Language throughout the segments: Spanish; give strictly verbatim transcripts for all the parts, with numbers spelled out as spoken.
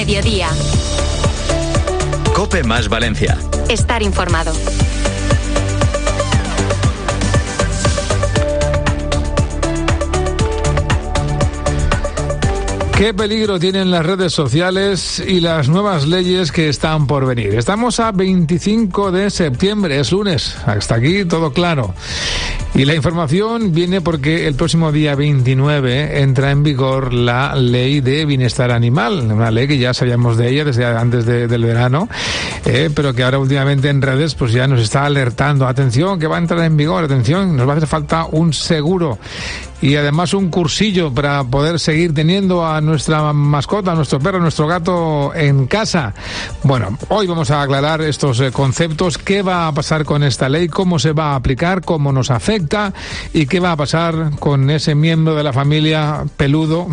mediodía. COPE más Valencia. Estar informado. ¿Qué peligro tienen las redes sociales y las nuevas leyes que están por venir? Estamos a veinticinco de septiembre, es lunes. Hasta aquí todo claro. Y la información viene porque el próximo día veintinueve entra en vigor la Ley de Bienestar Animal, una ley que ya sabíamos de ella desde antes de, del verano, eh, pero que ahora últimamente en redes pues ya nos está alertando. Atención, que va a entrar en vigor, atención, nos va a hacer falta un seguro. Y además un cursillo para poder seguir teniendo a nuestra mascota, a nuestro perro, a nuestro gato en casa. Bueno, hoy vamos a aclarar estos eh, conceptos, qué va a pasar con esta ley, cómo se va a aplicar, cómo nos afecta y qué va a pasar con ese miembro de la familia peludo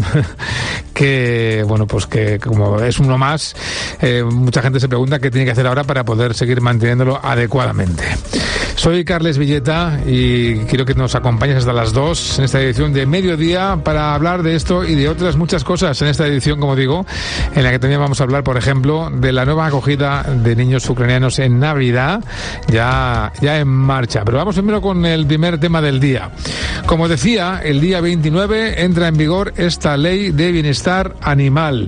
que, bueno, pues que como es uno más, eh, mucha gente se pregunta qué tiene que hacer ahora para poder seguir manteniéndolo adecuadamente. Soy Carles Villeta y quiero que nos acompañes hasta las dos en esta edición de Mediodía para hablar de esto y de otras muchas cosas en esta edición, como digo, en la que también vamos a hablar, por ejemplo, de la nueva acogida de niños ucranianos en Navidad, ya, ya en marcha. Pero vamos primero con el primer tema del día. Como decía, el día veintinueve entra en vigor esta ley de bienestar animal.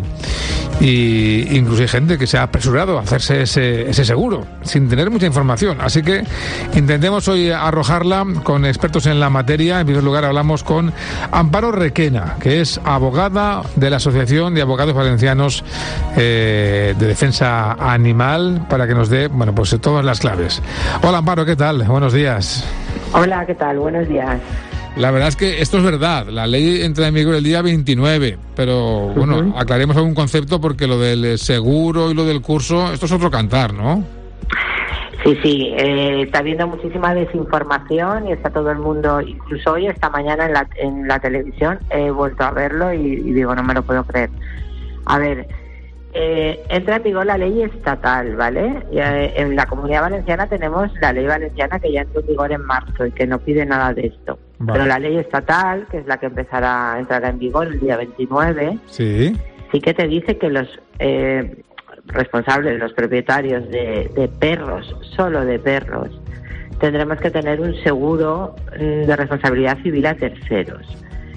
Y incluso hay gente que se ha apresurado a hacerse ese, ese seguro sin tener mucha información, así que intentemos hoy arrojarla con expertos en la materia. En primer lugar hablamos con Amparo Requena, que es abogada de la Asociación de Abogados Valencianos eh, de Defensa Animal, para que nos dé, bueno, pues todas las claves. Hola Amparo, ¿qué tal? Buenos días. Hola, ¿qué tal? Buenos días. La verdad es que esto es verdad, la ley entra en vigor el día veintinueve, pero bueno, uh-huh. aclaremos algún concepto porque lo del seguro y lo del curso, esto es otro cantar, ¿no? Sí, sí, eh, está habiendo muchísima desinformación y está todo el mundo, incluso hoy, esta mañana en la, en la televisión, he vuelto a verlo y, y digo, no me lo puedo creer. A ver, eh, entra en vigor la ley estatal, ¿vale? Y, eh, en la Comunidad Valenciana tenemos la ley valenciana que ya entró en vigor en marzo y que no pide nada de esto. Vale. Pero la ley estatal, que es la que empezará a entrar en vigor el día veintinueve, sí, sí que te dice que los eh, responsables, los propietarios de, de perros, solo de perros, tendremos que tener un seguro de responsabilidad civil a terceros.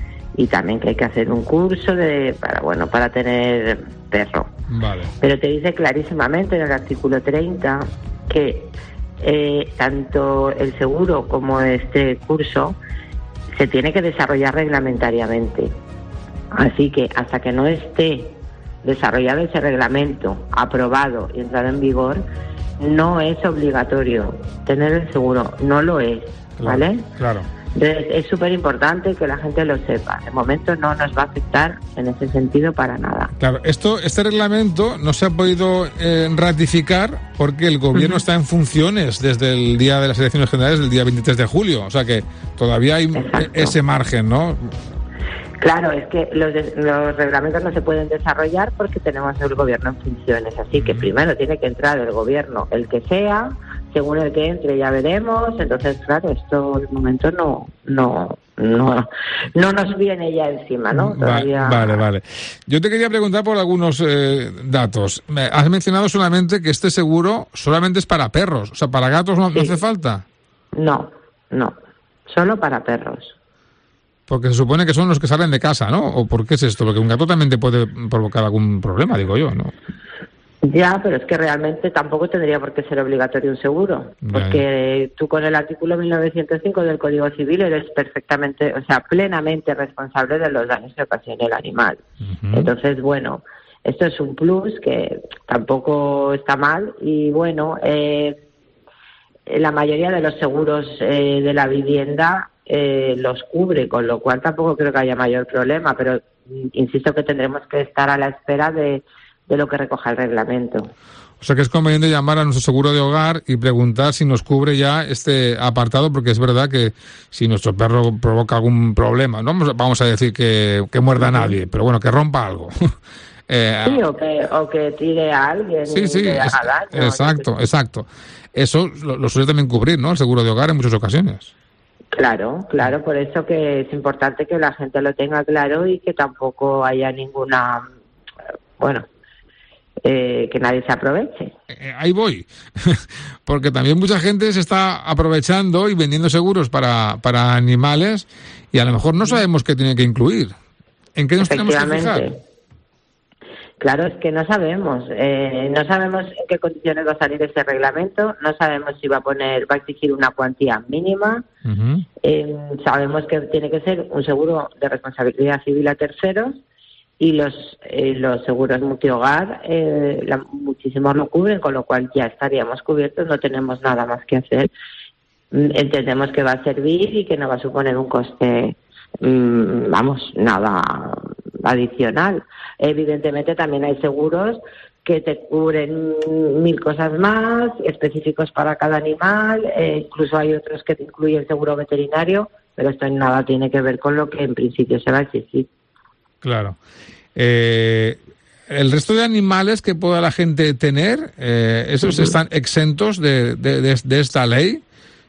Y también que hay que hacer un curso de para bueno para tener perro. Vale. Pero te dice clarísimamente en el artículo treinta que eh, tanto el seguro como este curso se tiene que desarrollar reglamentariamente. Así que hasta que no esté desarrollado ese reglamento, aprobado y entrado en vigor, no es obligatorio tener el seguro, no lo es, ¿vale? Claro. Entonces es súper importante que la gente lo sepa. De momento no nos va a afectar en ese sentido para nada. Claro, esto, este reglamento no se ha podido eh, ratificar porque el gobierno uh-huh. está en funciones desde el día de las elecciones generales, del día veintitrés de julio. O sea que todavía hay Exacto. ese margen, ¿no? Claro, es que los, de, los reglamentos no se pueden desarrollar porque tenemos el gobierno en funciones. Así que primero tiene que entrar el gobierno, el que sea. Según el que entre ya veremos. Entonces, claro, esto de momento no no no no nos viene ya encima, ¿no? Todavía... Vale, vale. Yo te quería preguntar por algunos eh, datos. Has mencionado solamente que este seguro solamente es para perros. O sea, ¿para gatos no, sí. no hace falta? No, no. Solo para perros. Porque se supone que son los que salen de casa, ¿no? ¿O por qué es esto? Porque un gato también te puede provocar algún problema, digo yo, ¿no? Ya, pero es que realmente tampoco tendría por qué ser obligatorio un seguro, porque tú con el artículo mil novecientos cinco del Código Civil eres perfectamente, o sea, plenamente responsable de los daños que ocasione el animal. Uh-huh. Entonces, bueno, esto es un plus que tampoco está mal y, bueno, eh, la mayoría de los seguros eh, de la vivienda eh, los cubre, con lo cual tampoco creo que haya mayor problema, pero insisto que tendremos que estar a la espera de de lo que recoja el reglamento. O sea que es conveniente llamar a nuestro seguro de hogar y preguntar si nos cubre ya este apartado, porque es verdad que si nuestro perro provoca algún problema, no vamos a decir que, que muerda a nadie, pero bueno, que rompa algo. eh, sí, o que, o que tire a alguien sí, y sí, le haga daño. Exacto, ¿no? exacto. Eso lo, lo suele también cubrir, ¿no? El seguro de hogar en muchas ocasiones. Claro, claro, por eso que es importante que la gente lo tenga claro y que tampoco haya ninguna, bueno, eh, que nadie se aproveche. Eh, ahí voy, porque también mucha gente se está aprovechando y vendiendo seguros para, para animales y a lo mejor no sabemos qué tiene que incluir. ¿En qué nos tenemos que fijar? Claro, es que no sabemos. Eh, no sabemos en qué condiciones va a salir ese reglamento, no sabemos si va a poner, va a exigir una cuantía mínima. Uh-huh. Eh, sabemos que tiene que ser un seguro de responsabilidad civil a terceros y los eh, los seguros multihogar, eh, la, muchísimos lo cubren, con lo cual ya estaríamos cubiertos, no tenemos nada más que hacer. Entendemos que va a servir y que no va a suponer un coste, mmm, vamos, nada adicional. Evidentemente también hay seguros que te cubren mil cosas más, específicos para cada animal, eh, incluso hay otros que te incluyen seguro veterinario, pero esto en nada tiene que ver con lo que en principio se va a exigir. Claro. Eh, el resto de animales que pueda la gente tener, eh, ¿esos uh-huh. están exentos de, de, de, de esta ley?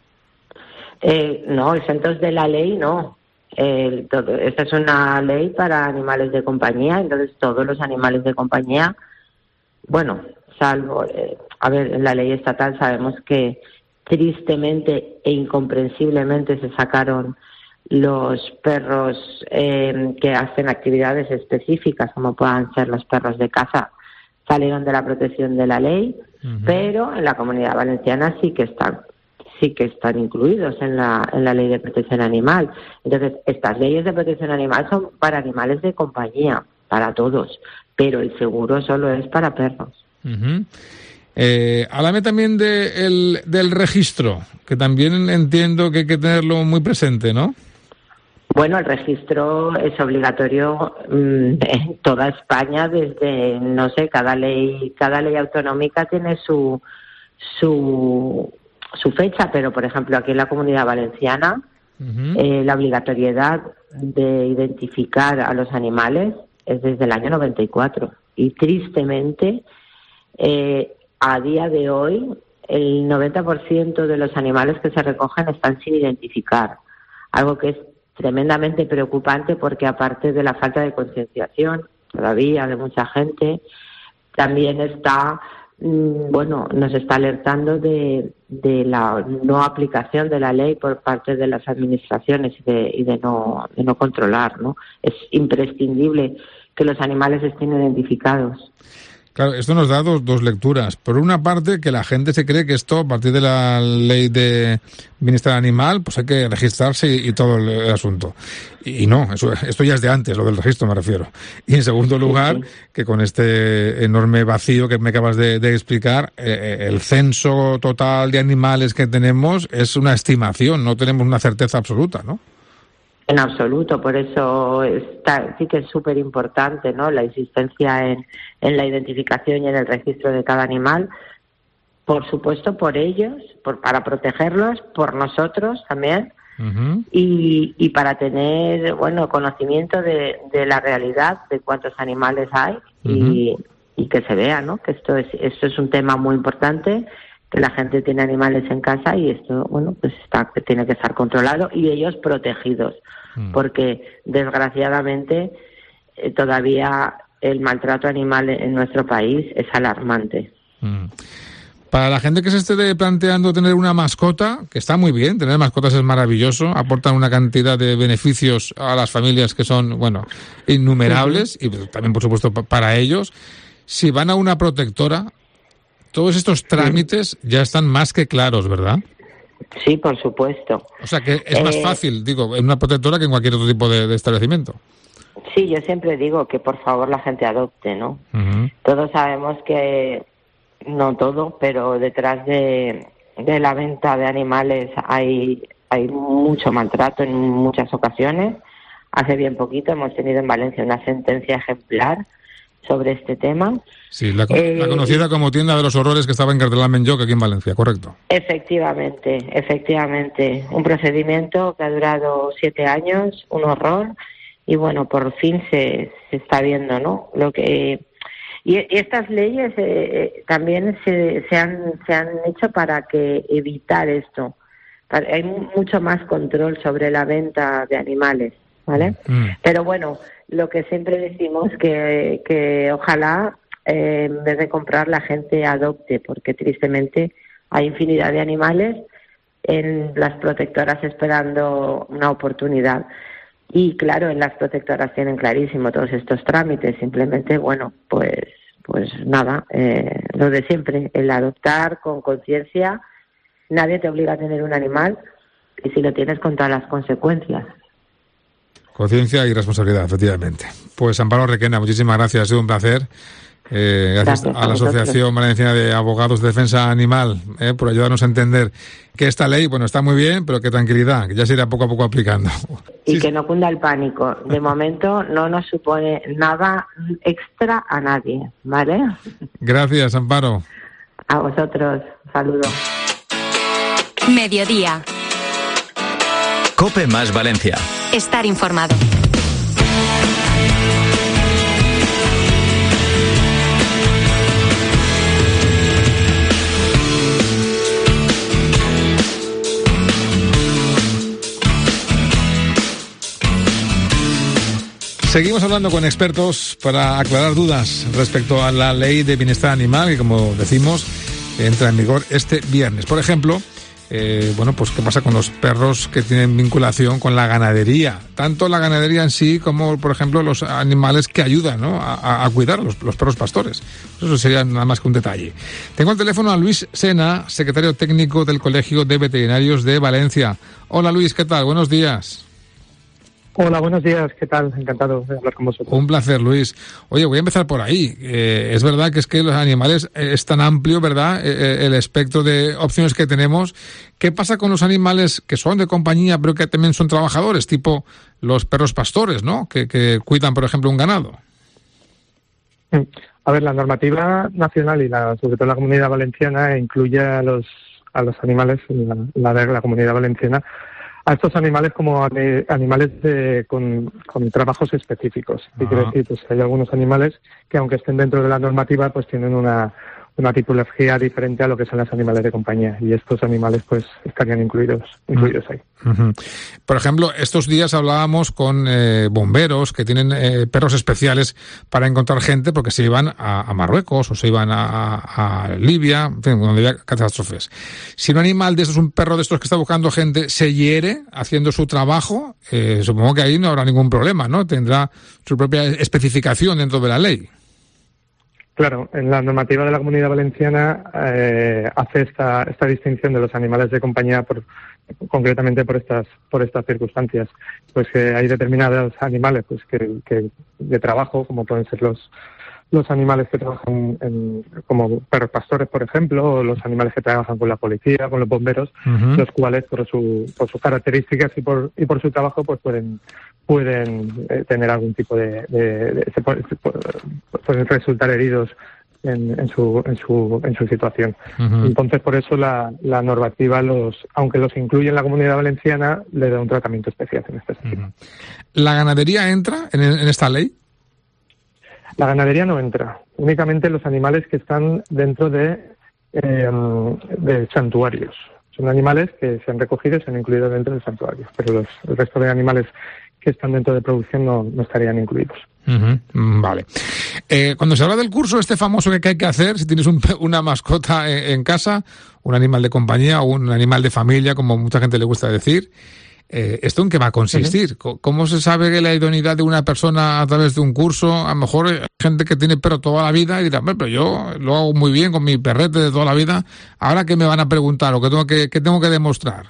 Eh, no, exentos de la ley no. Eh, todo, esta es una ley para animales de compañía, entonces todos los animales de compañía, bueno, salvo, eh, a ver, en la ley estatal sabemos que tristemente e incomprensiblemente se sacaron los perros eh, que hacen actividades específicas, como puedan ser los perros de caza, salieron de la protección de la ley, uh-huh. pero en la Comunidad Valenciana sí que están sí que están incluidos en la en la ley de protección animal. Entonces, estas leyes de protección animal son para animales de compañía, para todos, pero el seguro solo es para perros. Uh-huh. Eh, háblame también de el, del registro, que también entiendo que hay que tenerlo muy presente, ¿no? Bueno, el registro es obligatorio mmm, en toda España desde, no sé, cada ley cada ley autonómica tiene su su su fecha, pero por ejemplo aquí en la Comunidad Valenciana uh-huh. eh, la obligatoriedad de identificar a los animales es desde el año noventa y cuatro y tristemente eh, a día de hoy el noventa por ciento de los animales que se recogen están sin identificar, algo que es tremendamente preocupante porque aparte de la falta de concienciación todavía de mucha gente, también está bueno, nos está alertando de, de la no aplicación de la ley por parte de las administraciones y de, y de no de no controlar, ¿no? Es imprescindible que los animales estén identificados. Claro, esto nos da dos, dos lecturas. Por una parte, que la gente se cree que esto, a partir de la ley de bienestar animal, pues hay que registrarse y, y todo el, el asunto. Y, y no, eso, esto ya es de antes, lo del registro me refiero. Y en segundo lugar, sí, sí. que con este enorme vacío que me acabas de, de explicar, eh, el censo total de animales que tenemos es una estimación, no tenemos una certeza absoluta, ¿no? En absoluto, por eso está, sí que es súper importante, ¿no?, la insistencia en, en la identificación y en el registro de cada animal, por supuesto por ellos, por, para protegerlos, por nosotros también, uh-huh. y, y para tener, bueno, conocimiento de, de la realidad, de cuántos animales hay, uh-huh. y, y que se vea, ¿no?, que esto es, esto es un tema muy importante, que la gente tiene animales en casa y esto, bueno, pues está, tiene que estar controlado y ellos protegidos, mm. porque desgraciadamente eh, todavía el maltrato animal en nuestro país es alarmante. Mm. Para la gente que se esté planteando tener una mascota, que está muy bien, tener mascotas es maravilloso, aportan una cantidad de beneficios a las familias que son, bueno, innumerables, sí. y también, por supuesto, para ellos. Si van a una protectora, todos estos trámites sí. ya están más que claros, ¿verdad? Sí, por supuesto. O sea que es eh, más fácil, digo, en una protectora que en cualquier otro tipo de, de establecimiento. Sí, yo siempre digo que por favor la gente adopte, ¿no? Uh-huh. Todos sabemos que, no todo, pero detrás de, de la venta de animales hay, hay mucho maltrato en muchas ocasiones. Hace bien poquito hemos tenido en Valencia una sentencia ejemplar sobre este tema. Sí, la, eh, la conocida como tienda de los horrores que estaba en Cartelán Menjoc aquí en Valencia, correcto. Efectivamente, efectivamente. Un procedimiento que ha durado siete años, un horror, y bueno, por fin se, se está viendo, ¿no? Lo que y, y estas leyes eh, también se, se han se han hecho para que evitar esto. Para, hay mucho más control sobre la venta de animales, ¿vale? Mm. Pero bueno, lo que siempre decimos que que ojalá eh, en vez de comprar, la gente adopte, porque tristemente hay infinidad de animales en las protectoras esperando una oportunidad. Y claro, en las protectoras tienen clarísimo todos estos trámites. Simplemente, bueno, pues pues nada, eh, lo de siempre, el adoptar con conciencia. Nadie te obliga a tener un animal, y si lo tienes, con todas las consecuencias. Conciencia y responsabilidad, efectivamente. Pues Amparo Requena, muchísimas gracias, ha sido un placer. Eh, gracias, gracias a, a la Asociación Valenciana de Abogados de Defensa Animal eh, por ayudarnos a entender que esta ley, bueno, está muy bien, pero que tranquilidad, que ya se irá poco a poco aplicando. Y sí, que no cunda el pánico. De momento no nos supone nada extra a nadie, ¿vale? Gracias, Amparo. A vosotros, saludos. Mediodía. COPE más Valencia. Estar informado. Seguimos hablando con expertos para aclarar dudas respecto a la ley de bienestar animal, que, como decimos, entra en vigor este viernes. Por ejemplo, eh, bueno, pues qué pasa con los perros que tienen vinculación con la ganadería, tanto la ganadería en sí como, por ejemplo, los animales que ayudan, ¿no?, a, a cuidar los, los perros pastores. Eso sería nada más que un detalle. Tengo al teléfono a Luis Sena, secretario técnico del Colegio de Veterinarios de Valencia. Hola Luis, ¿qué tal? Buenos días. Hola, buenos días, ¿qué tal? Encantado de hablar con vosotros. Un placer, Luis. Oye, voy a empezar por ahí. Eh, es verdad que es que los animales eh, es tan amplio, ¿verdad?, eh, el espectro de opciones que tenemos. ¿Qué pasa con los animales que son de compañía, pero que también son trabajadores, tipo los perros pastores, ¿no?, que, que cuidan, por ejemplo, un ganado? A ver, la normativa nacional y la, sobre todo la Comunidad Valenciana incluye a los, a los animales, la, la de la Comunidad Valenciana, a estos animales como animales de, con, con trabajos específicos. ¿Qué quiere decir? Pues hay algunos animales que, aunque estén dentro de la normativa, pues tienen una, una tipología diferente a lo que son los animales de compañía, y estos animales pues estarían incluidos incluidos ahí. Uh-huh. Por ejemplo, estos días hablábamos con eh, bomberos que tienen eh, perros especiales para encontrar gente, porque se iban a, a Marruecos o se iban a, a, a Libia, en fin, donde había catástrofes. Si un animal de estos, un perro de estos que está buscando gente, se hiere haciendo su trabajo, eh, supongo que ahí no habrá ningún problema, ¿no? Tendrá su propia especificación dentro de la ley. Claro, en la normativa de la Comunidad Valenciana eh, hace esta, esta distinción de los animales de compañía por, concretamente por estas por estas circunstancias. Pues que hay determinados animales pues que, que de trabajo, como pueden ser los los animales que trabajan en, como perros pastores, por ejemplo, o los animales que trabajan con la policía, con los bomberos, uh-huh. los cuales por su por sus características y por y por su trabajo pues pueden pueden eh, tener algún tipo de, de, de se pueden, pueden resultar heridos en, en su en su en su situación. Uh-huh. Entonces, por eso la, la normativa los aunque los incluye en la Comunidad Valenciana, le da un tratamiento especial en este sentido. Uh-huh. ¿La ganadería entra en, en esta ley? La ganadería no entra, únicamente los animales que están dentro de, eh, de santuarios. Son animales que se han recogido y se han incluido dentro del santuario, pero los, el resto de animales que están dentro de producción no, no estarían incluidos. Uh-huh. Vale. Eh, cuando se habla del curso este famoso que hay que hacer, si tienes un, una mascota en, en casa, un animal de compañía o un animal de familia, como mucha gente le gusta decir, Eh, ¿esto en qué va a consistir? Uh-huh. ¿Cómo se sabe que la idoneidad de una persona a través de un curso? A lo mejor hay gente que tiene perro toda la vida y dirá, pero yo lo hago muy bien con mi perrete de toda la vida. ¿Ahora qué me van a preguntar o qué tengo que, qué tengo que demostrar?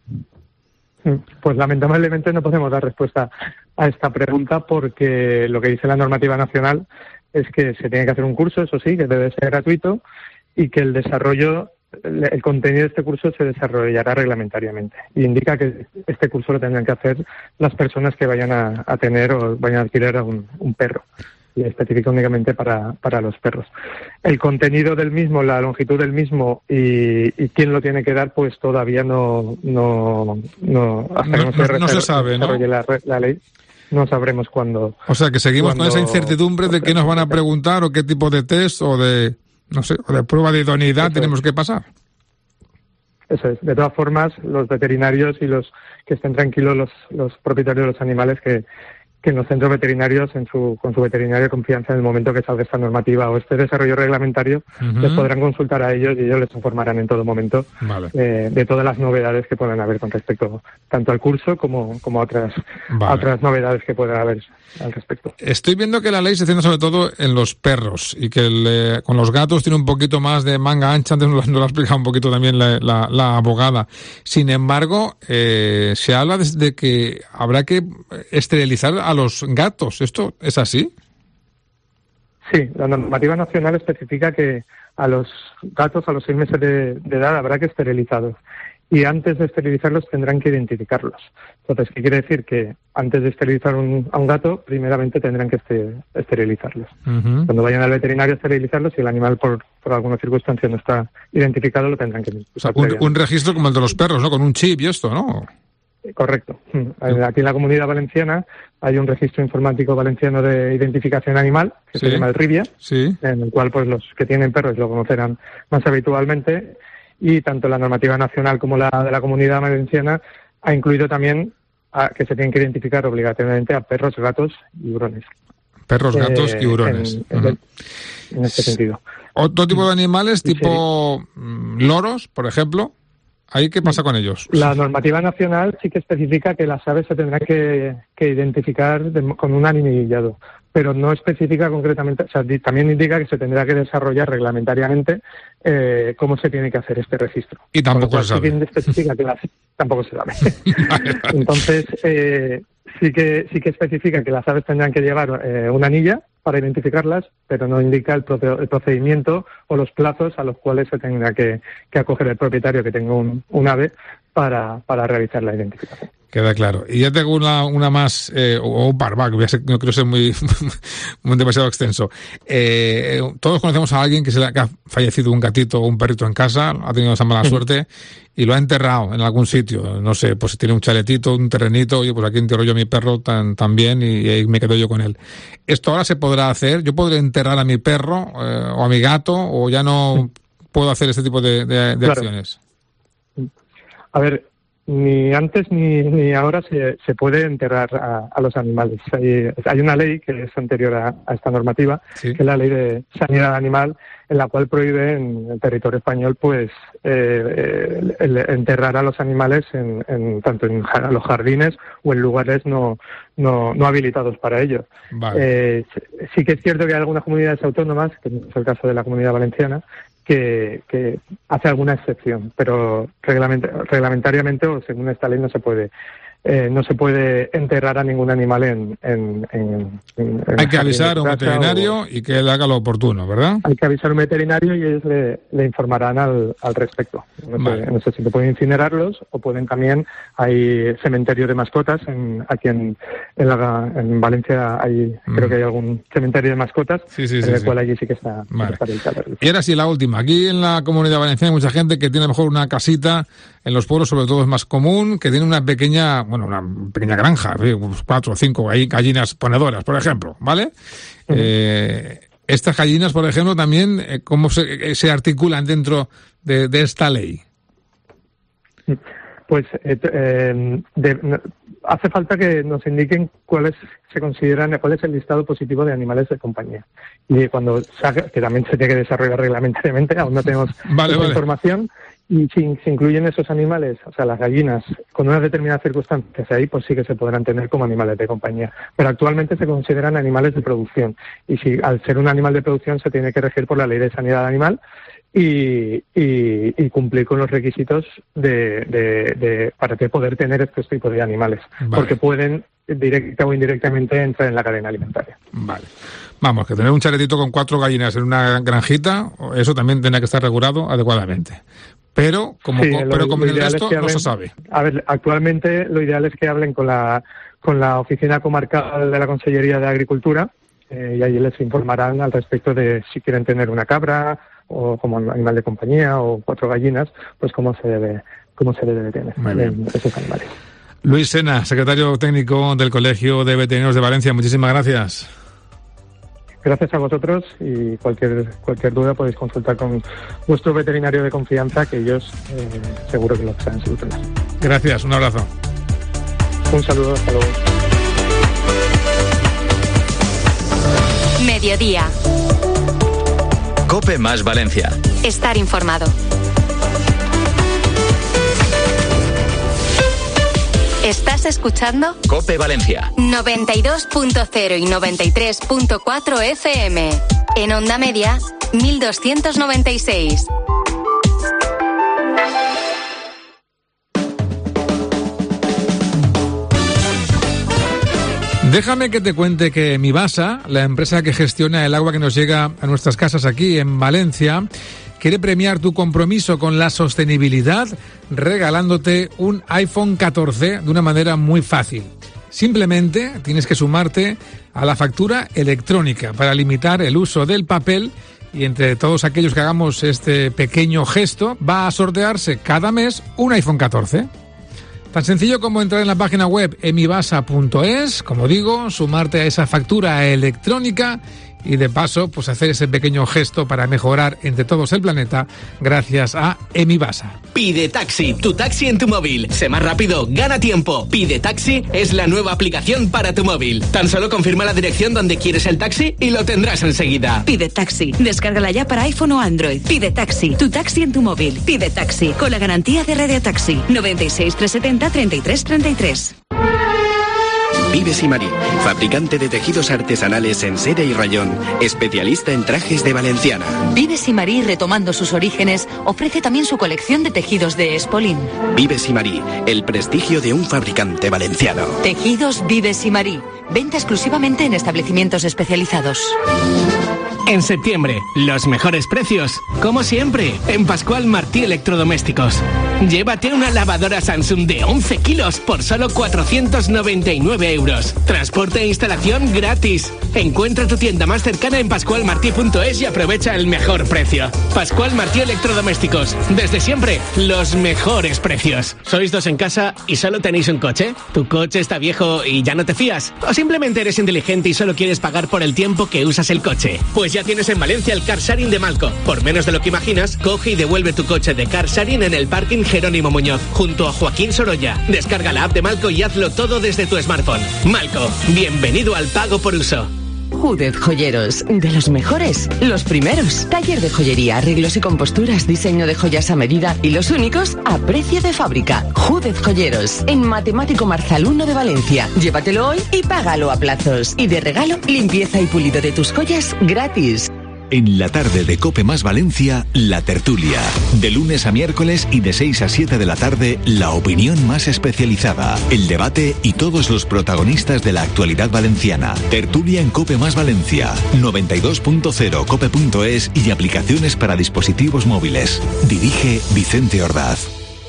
Pues lamentablemente no podemos dar respuesta a esta pregunta, porque lo que dice la normativa nacional es que se tiene que hacer un curso, eso sí, que debe ser gratuito, y que el desarrollo el contenido de este curso se desarrollará reglamentariamente, y indica que este curso lo tendrán que hacer las personas que vayan a, a tener o vayan a adquirir un, un perro, y específico únicamente para, para los perros. El contenido del mismo, la longitud del mismo y, y quién lo tiene que dar, pues todavía no no no hasta no, que no, no, no se sabe, ¿no? La, la ley, no sabremos cuándo. O sea, que seguimos cuando, con esa incertidumbre de qué nos van a preguntar o qué tipo de test o de no sé, o de prueba de idoneidad Eso tenemos es. que pasar. Eso es. De todas formas, los veterinarios y los que estén tranquilos, los, los propietarios de los animales, que, que en los centros veterinarios, en su, con su veterinario de confianza, en el momento que salga esta normativa o este desarrollo reglamentario, uh-huh. les podrán consultar a ellos y ellos les informarán en todo momento vale. eh, de todas las novedades que puedan haber con respecto tanto al curso como, como a otras, vale. a otras novedades que puedan haber al respecto. Estoy viendo que la ley se centra sobre todo en los perros y que el, eh, con los gatos tiene un poquito más de manga ancha, antes nos lo, nos lo ha explicado un poquito también la, la, la abogada. Sin embargo, eh, se habla de, de que habrá que esterilizar a los gatos. ¿Esto es así? Sí, la normativa nacional especifica que a los gatos a los seis meses de, de edad habrá que esterilizarlos. Y antes de esterilizarlos tendrán que identificarlos. Entonces, ¿qué quiere decir? Que antes de esterilizar un, a un gato, primeramente tendrán que este, esterilizarlos. Uh-huh. Cuando vayan al veterinario a esterilizarlos, si el animal por, por alguna circunstancia no está identificado, lo tendrán que identificar. O sea, un, un registro como el de los perros, ¿no? Con un chip y esto, ¿no? Correcto. Aquí en la Comunidad Valenciana hay un registro informático valenciano de identificación animal, que sí. se llama el RIVIA, sí. en el cual pues los que tienen perros lo conocerán más habitualmente. Y tanto la normativa nacional como la de la Comunidad Valenciana ha incluido también a, que se tienen que identificar obligatoriamente a perros, gatos y hurones. Perros, gatos eh, y hurones. En, en, uh-huh. en este sentido. ¿Otro tipo de animales, tipo sí. loros, por ejemplo? ¿Ahí qué pasa con ellos? La normativa nacional sí que especifica que las aves se tendrán que, que identificar de, con un anillado, pero no especifica concretamente, o sea, también indica que se tendrá que desarrollar reglamentariamente eh, cómo se tiene que hacer este registro. Y tampoco se sabe. Sí que especifica que las, tampoco se sabe. Entonces, eh, sí que sí que especifica que las aves tendrán que llevar eh, una anilla para identificarlas, pero no indica el, proce- el procedimiento o los plazos a los cuales se tendrá que, que acoger el propietario que tenga un, un ave para, para realizar la identificación. Queda claro. Y ya tengo una, una más, eh, o un par, va, que voy a ser, no quiero ser muy, muy demasiado extenso. Eh, todos conocemos a alguien que se le ha fallecido un gatito o un perrito en casa, ha tenido esa mala suerte y lo ha enterrado en algún sitio. No sé, pues tiene un chaletito, un terrenito, oye, pues aquí entierro yo a mi perro tan, tan bien y, y ahí me quedo yo con él. ¿Esto ahora se podrá hacer? ¿Yo podré enterrar a mi perro eh, o a mi gato o ya no puedo hacer este tipo de, de, de claro. acciones? A ver, ni antes ni, ni ahora se, se puede enterrar a, a los animales. Hay, hay una ley que es anterior a, a esta normativa, sí. que es la Ley de Sanidad Animal, en la cual prohíbe en el territorio español pues eh, el, el enterrar a los animales en, en tanto en los jardines o en lugares no, no, no habilitados para ello. Vale. Eh, sí que es cierto que hay algunas comunidades autónomas, que no es el caso de la Comunidad Valenciana, que, que hace alguna excepción, pero reglament, reglamentariamente o según esta ley no se puede eh, no se puede enterrar a ningún animal en... en, en, en hay que avisar a un veterinario o, y que él haga lo oportuno, ¿verdad? Hay que avisar a un veterinario y ellos le, le informarán al, al respecto. No sé, vale. no sé si pueden incinerarlos o pueden también, hay cementerio de mascotas, en, aquí en, en, la, en Valencia hay mm. creo que hay algún cementerio de mascotas, sí, sí, en sí, el sí. cual allí sí que está... Vale. Sí que está y ahora sí, la última. Aquí en la Comunidad Valenciana hay mucha gente que tiene a lo mejor una casita, en los pueblos sobre todo es más común, que tiene una pequeña, bueno, una pequeña granja, cuatro o cinco gallinas ponedoras, por ejemplo, ¿vale? Uh-huh. Eh, estas gallinas, por ejemplo, también, eh, ¿cómo se, se articulan dentro de, de esta ley? Pues eh, eh, de, hace falta que nos indiquen cuáles se consideran, cuál es el listado positivo de animales de compañía. Y cuando saca, que también se tiene que desarrollar reglamentariamente, aún no tenemos vale, esa vale. información, y si se incluyen esos animales, o sea, las gallinas, con unas determinadas circunstancias ahí, pues sí que se podrán tener como animales de compañía. Pero actualmente se consideran animales de producción. Y si al ser un animal de producción se tiene que regir por la Ley de Sanidad Animal y, y, y cumplir con los requisitos de, de, de para que poder tener estos tipos de animales. Vale. Porque pueden, directa o indirectamente, entrar en la cadena alimentaria. Vale. Vamos, que tener un chaletito con cuatro gallinas en una granjita, eso también tendrá que estar regulado adecuadamente. Pero como, sí, co- lo, pero como en el resto es que no hablen, se sabe. A ver, actualmente lo ideal es que hablen con la con la oficina comarcal de la Consellería de Agricultura eh, y allí les informarán al respecto de si quieren tener una cabra o como animal de compañía o cuatro gallinas, pues cómo se debe cómo se debe tener en esos animales. Luis Sena, secretario técnico del Colegio de Veterinarios de Valencia, muchísimas gracias. Gracias a vosotros y cualquier cualquier duda podéis consultar con vuestro veterinario de confianza, que ellos eh, seguro que lo saben solucionar. Gracias, un abrazo. Un saludo, hasta luego. Mediodía. COPE más Valencia. Estar informado. ¿Estás escuchando? COPE Valencia. noventa y dos punto cero y noventa y tres punto cuatro F M. En onda media, mil doscientos noventa y seis. Déjame que te cuente que Mibasa, la empresa que gestiona el agua que nos llega a nuestras casas aquí en Valencia, quiere premiar tu compromiso con la sostenibilidad regalándote un iPhone catorce de una manera muy fácil. Simplemente tienes que sumarte a la factura electrónica para limitar el uso del papel y entre todos aquellos que hagamos este pequeño gesto va a sortearse cada mes un iPhone catorce. Tan sencillo como entrar en la página web emibasa punto es, como digo, sumarte a esa factura electrónica y de paso pues hacer ese pequeño gesto para mejorar entre todos el planeta gracias a Emibasa. Pide Taxi, tu taxi en tu móvil. Sé más rápido, gana tiempo. Pide Taxi es la nueva aplicación para tu móvil. Tan solo confirma la dirección donde quieres el taxi y lo tendrás enseguida. Pide Taxi, descárgala ya para iPhone o Android. Pide Taxi, tu taxi en tu móvil. Pide Taxi, con la garantía de Radio Taxi. noventa y seis, trescientos setenta, treinta y tres treinta y tres. Vives y Marí, fabricante de tejidos artesanales en seda y rayón, especialista en trajes de valenciana. Vives y Marí, retomando sus orígenes, ofrece también su colección de tejidos de Espolín. Vives y Marí, el prestigio de un fabricante valenciano. Tejidos Vives y Marí, venta exclusivamente en establecimientos especializados. En septiembre, los mejores precios, como siempre, en Pascual Martí Electrodomésticos. Llévate una lavadora Samsung de once kilos por solo cuatrocientos noventa y nueve euros. Transporte e instalación gratis. Encuentra tu tienda más cercana en pascual martí punto es y aprovecha el mejor precio. Pascual Martí Electrodomésticos. Desde siempre, los mejores precios. ¿Sois dos en casa y solo tenéis un coche? ¿Tu coche está viejo y ya no te fías? ¿O simplemente eres inteligente y solo quieres pagar por el tiempo que usas el coche? Pues ya tienes en Valencia el Car Sharing de Malco. Por menos de lo que imaginas, coge y devuelve tu coche de Car Sharing en el parking Jerónimo Muñoz, junto a Joaquín Sorolla. Descarga la app de Malco y hazlo todo desde tu smartphone. Malco, bienvenido al pago por uso. Júdez Joyeros, de los mejores, los primeros. Taller de joyería, arreglos y composturas, diseño de joyas a medida y los únicos a precio de fábrica. Júdez Joyeros, en Matemático Marzal uno de Valencia. Llévatelo hoy y págalo a plazos. Y de regalo, limpieza y pulido de tus joyas gratis. En la tarde de COPE más Valencia, La Tertulia. De lunes a miércoles y de seis a siete de la tarde, la opinión más especializada, el debate y todos los protagonistas de la actualidad valenciana. Tertulia en COPE más Valencia. noventa y dos punto cero cope punto es y aplicaciones para dispositivos móviles. Dirige Vicente Ordaz.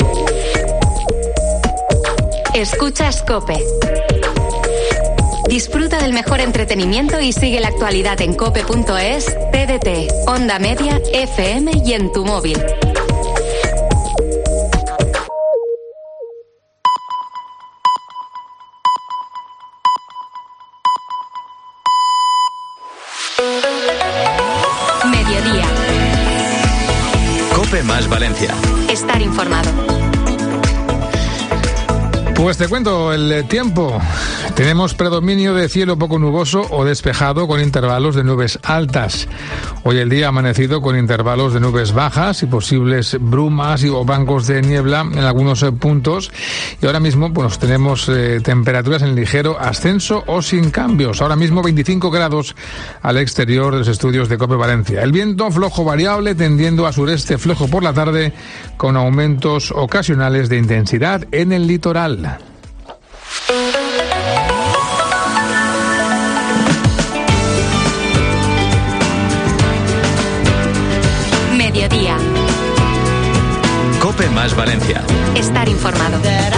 Escuchas COPE. Disfruta del mejor entretenimiento y sigue la actualidad en cope punto es, T D T, Onda Media, F M y en tu móvil. Mediodía. COPE más Valencia. Estar informado. Pues te cuento el tiempo. Tenemos predominio de cielo poco nuboso o despejado con intervalos de nubes altas. Hoy el día ha amanecido con intervalos de nubes bajas y posibles brumas y o bancos de niebla en algunos eh, puntos. Y ahora mismo pues tenemos eh, temperaturas en ligero ascenso o sin cambios. Ahora mismo veinticinco grados al exterior de los estudios de COPE Valencia. El viento flojo variable tendiendo a sureste flojo por la tarde con aumentos ocasionales de intensidad en el litoral. Mediodía. COPE más Valencia. Estar informado.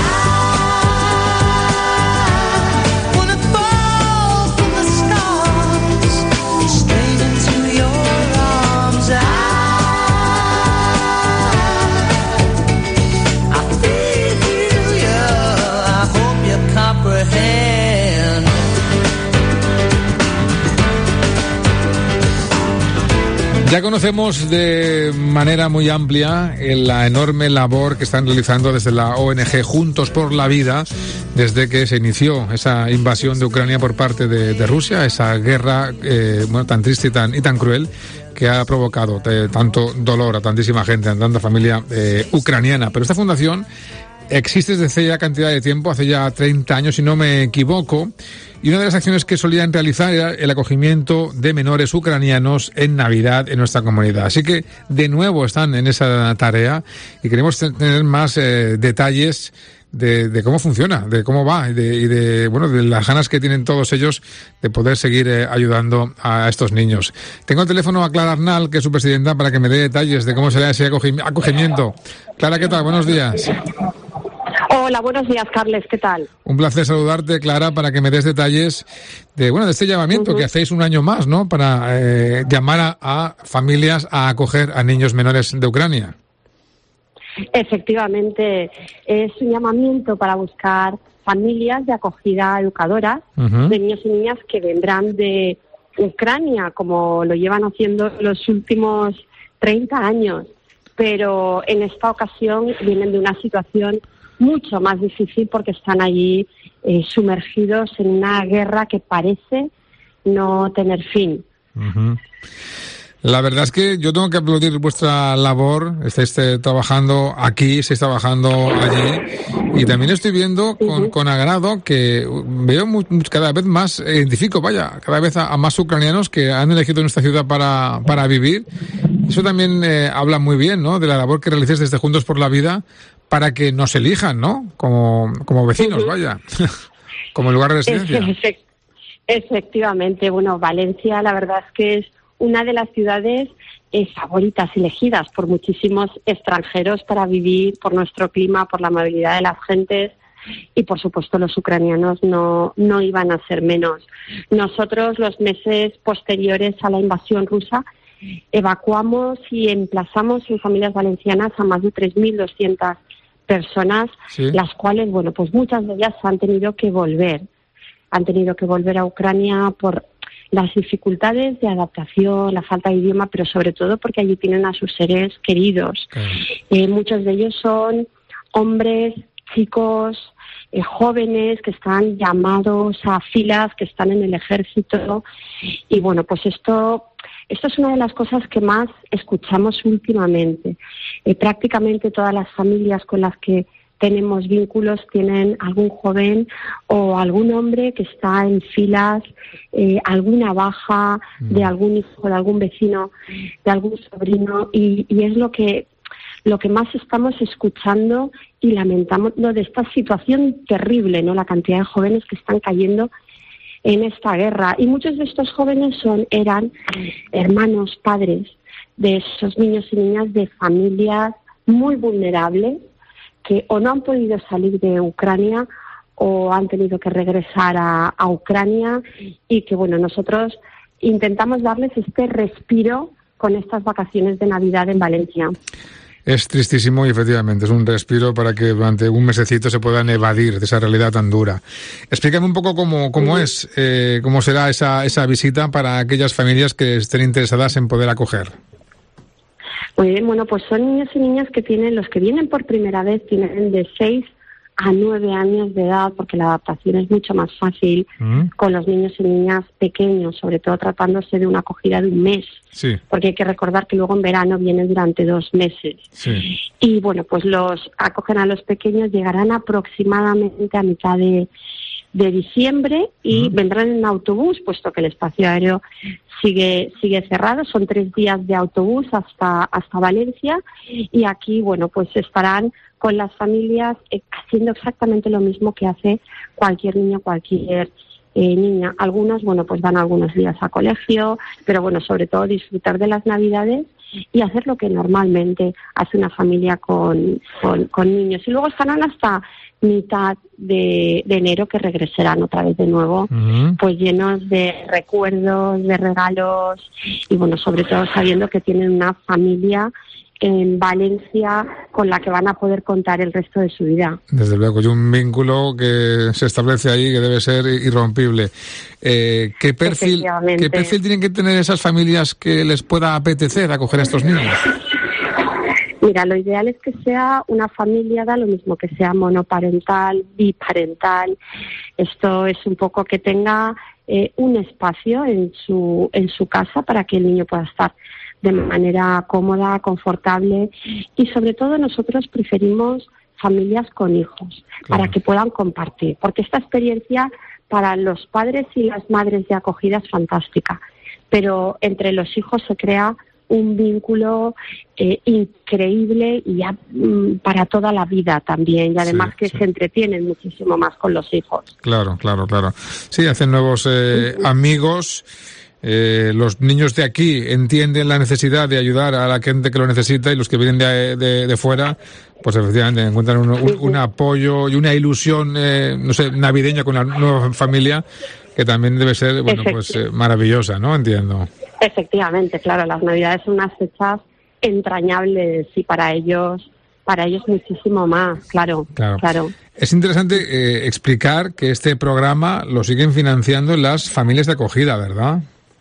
Ya conocemos de manera muy amplia la enorme labor que están realizando desde la O N G Juntos por la Vida desde que se inició esa invasión de Ucrania por parte de, de Rusia, esa guerra eh, bueno, tan triste y tan, y tan cruel que ha provocado eh, tanto dolor a tantísima gente, a tanta familia eh, ucraniana. Pero esta fundación existe desde ya cantidad de tiempo, hace ya treinta años, si no me equivoco, y una de las acciones que solían realizar era el acogimiento de menores ucranianos en Navidad en nuestra comunidad. Así que, de nuevo, están en esa tarea y queremos tener más eh, detalles de, de cómo funciona, de cómo va y de, y de, bueno, de las ganas que tienen todos ellos de poder seguir eh, ayudando a estos niños. Tengo el teléfono a Clara Arnal, que es su presidenta, para que me dé detalles de cómo será ese acogimiento. Clara, ¿qué tal? Buenos días. Hola, buenos días, Carles, ¿qué tal? Un placer saludarte, Clara, para que me des detalles de bueno de este llamamiento uh-huh. que hacéis un año más, ¿no? Para eh, llamar a, a familias a acoger a niños menores de Ucrania. Efectivamente, es un llamamiento para buscar familias de acogida educadoras uh-huh. de niños y niñas que vendrán de Ucrania, como lo llevan haciendo los últimos treinta años, pero en esta ocasión vienen de una situación mucho más difícil porque están allí eh, sumergidos en una guerra que parece no tener fin. Uh-huh. La verdad es que yo tengo que aplaudir vuestra labor. Estáis eh, trabajando aquí, estáis trabajando allí, y también estoy viendo con, uh-huh. con agrado que veo muy, cada vez más, eh, identifico, vaya, cada vez a, a más ucranianos que han elegido nuestra ciudad para, para vivir. Eso también eh, habla muy bien, ¿no?, de la labor que realizáis desde Juntos por la Vida, para que nos elijan, ¿no? Como, como vecinos, uh-huh. vaya. Como lugar de residencia. Efect- efectivamente. Bueno, Valencia, la verdad es que es una de las ciudades eh, favoritas, elegidas por muchísimos extranjeros para vivir, por nuestro clima, por la amabilidad de las gentes. Y, por supuesto, los ucranianos no, no iban a ser menos. Nosotros, los meses posteriores a la invasión rusa, evacuamos y emplazamos en familias valencianas a más de tres mil doscientas personas, sí. las cuales, bueno, pues muchas de ellas han tenido que volver, han tenido que volver a Ucrania por las dificultades de adaptación, la falta de idioma, pero sobre todo porque allí tienen a sus seres queridos. Claro. Eh, muchos de ellos son hombres, chicos, eh, jóvenes que están llamados a filas, que están en el ejército, y bueno, pues esto... Esto es una de las cosas que más escuchamos últimamente. Eh, prácticamente todas las familias con las que tenemos vínculos tienen algún joven o algún hombre que está en filas, eh, alguna baja de algún hijo, de algún vecino, de algún sobrino, y, y es lo que lo que más estamos escuchando y lamentamos de esta situación terrible, ¿no? La cantidad de jóvenes que están cayendo en esta guerra, y muchos de estos jóvenes son eran hermanos, padres de esos niños y niñas de familias muy vulnerables que o no han podido salir de Ucrania o han tenido que regresar a, a Ucrania, y que bueno, nosotros intentamos darles este respiro con estas vacaciones de Navidad en Valencia. Es tristísimo y efectivamente es un respiro para que durante un mesecito se puedan evadir de esa realidad tan dura. Explícame un poco cómo, cómo es, eh, cómo será esa, esa visita para aquellas familias que estén interesadas en poder acoger. Muy bien, bueno, pues son niños y niñas que tienen, los que vienen por primera vez, tienen de seis a nueve años de edad, porque la adaptación es mucho más fácil mm. con los niños y niñas pequeños, sobre todo tratándose de una acogida de un mes, sí. porque hay que recordar que luego en verano vienen durante dos meses. Sí. Y bueno, pues los acogen a los pequeños, llegarán aproximadamente a mitad de, de diciembre y mm. vendrán en autobús, puesto que el espacio aéreo sigue sigue cerrado. Son tres días de autobús hasta hasta Valencia, y aquí, bueno, pues estarán con las familias eh, haciendo exactamente lo mismo que hace cualquier niño, cualquier eh, niña. Algunos, bueno, pues van algunos días a colegio, pero bueno, sobre todo disfrutar de las Navidades y hacer lo que normalmente hace una familia con, con, con niños. Y luego estarán hasta mitad de, de enero, que regresarán otra vez de nuevo, uh-huh. pues llenos de recuerdos, de regalos, y bueno, sobre todo sabiendo que tienen una familia en Valencia con la que van a poder contar el resto de su vida. Desde luego, hay un vínculo que se establece ahí que debe ser irrompible. Eh, ¿qué perfil, ¿Qué perfil tienen que tener esas familias que les pueda apetecer acoger a estos niños? Mira, mira, lo ideal es que sea una familia, da lo mismo que sea monoparental, biparental. Esto es un poco que tenga eh, un espacio en su, en su casa para que el niño pueda estar de manera cómoda, confortable, y sobre todo nosotros preferimos familias con hijos, claro, para que puedan compartir, porque esta experiencia para los padres y las madres de acogida es fantástica, pero entre los hijos se crea un vínculo eh, increíble y ya mm, para toda la vida también, y además sí, que sí. se entretienen muchísimo más con los hijos. Claro, claro, claro. Sí, hacen nuevos eh, uh-huh. amigos. Eh, los niños de aquí entienden la necesidad de ayudar a la gente que lo necesita, y los que vienen de, de, de fuera, pues efectivamente encuentran un, un, un apoyo y una ilusión, eh, no sé, navideña con la nueva familia, que también debe ser, bueno, pues eh, maravillosa, ¿no? Entiendo. Efectivamente, claro, las Navidades son unas fechas entrañables y para ellos, para ellos muchísimo más, claro, claro. claro. Es interesante eh, explicar que este programa lo siguen financiando las familias de acogida, ¿verdad?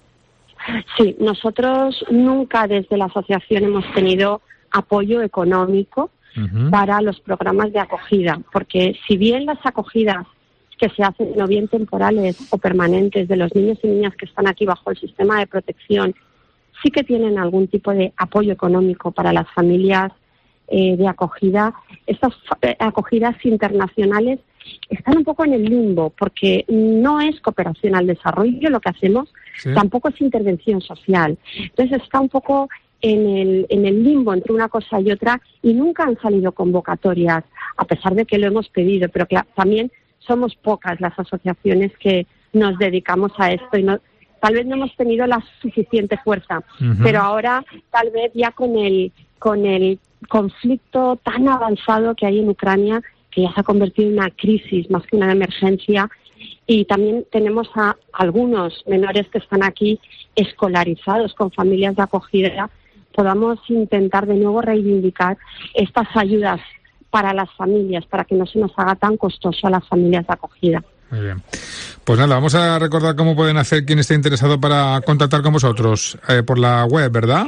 Sí, nosotros nunca desde la asociación hemos tenido apoyo económico uh-huh. para los programas de acogida, porque si bien las acogidas que se hacen o bien temporales o permanentes de los niños y niñas que están aquí bajo el sistema de protección, sí que tienen algún tipo de apoyo económico para las familias eh, de acogida, estas eh, acogidas internacionales están un poco en el limbo, porque no es cooperación al desarrollo lo que hacemos, ¿sí? Tampoco es intervención social. Entonces está un poco en el, en el limbo entre una cosa y otra, y nunca han salido convocatorias, a pesar de que lo hemos pedido, pero que también somos pocas las asociaciones que nos dedicamos a esto y no, tal vez no hemos tenido la suficiente fuerza, uh-huh. pero ahora tal vez ya con el, con el conflicto tan avanzado que hay en Ucrania, que ya se ha convertido en una crisis más que una emergencia, y también tenemos a algunos menores que están aquí escolarizados con familias de acogida, podamos intentar de nuevo reivindicar estas ayudas para las familias, para que no se nos haga tan costoso a las familias de acogida. Muy bien. Pues nada, vamos a recordar cómo pueden hacer quien esté interesado para contactar con vosotros, eh, por la web, ¿verdad?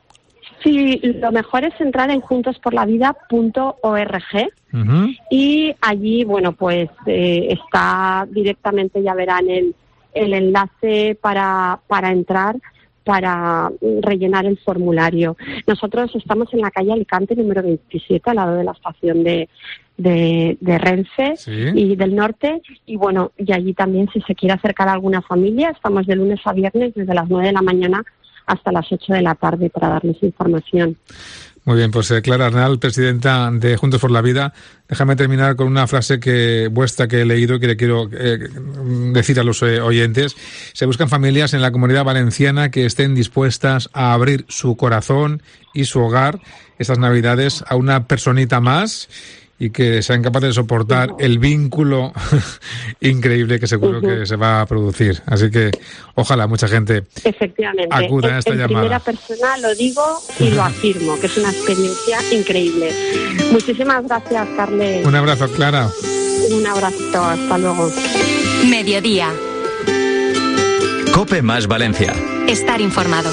Sí, lo mejor es entrar en juntos por la vida punto org uh-huh. y allí, bueno, pues eh, está directamente, ya verán el, el enlace para, para entrar, para rellenar el formulario. Nosotros estamos en la calle Alicante número veintisiete, al lado de la estación de, de, de Renfe, ¿sí? y del norte, y bueno, y allí también, si se quiere acercar a alguna familia, estamos de lunes a viernes desde las nueve de la mañana hasta las ocho de la tarde para darles información. Muy bien, pues eh, Clara Arnal, presidenta de Juntos por la Vida, déjame terminar con una frase que vuestra que he leído y que le quiero eh, decir a los eh, oyentes. Se buscan familias en la Comunidad Valenciana que estén dispuestas a abrir su corazón y su hogar estas Navidades a una personita más, y que sean capaces de soportar el vínculo increíble que seguro uh-huh. que se va a producir. Así que ojalá mucha gente efectivamente acuda en, a esta en llamada. En primera persona lo digo y lo afirmo, que es una experiencia increíble. Muchísimas gracias, Carles. Un abrazo, Clara. Un abrazo, hasta luego. Mediodía. COPE más Valencia. Estar informado.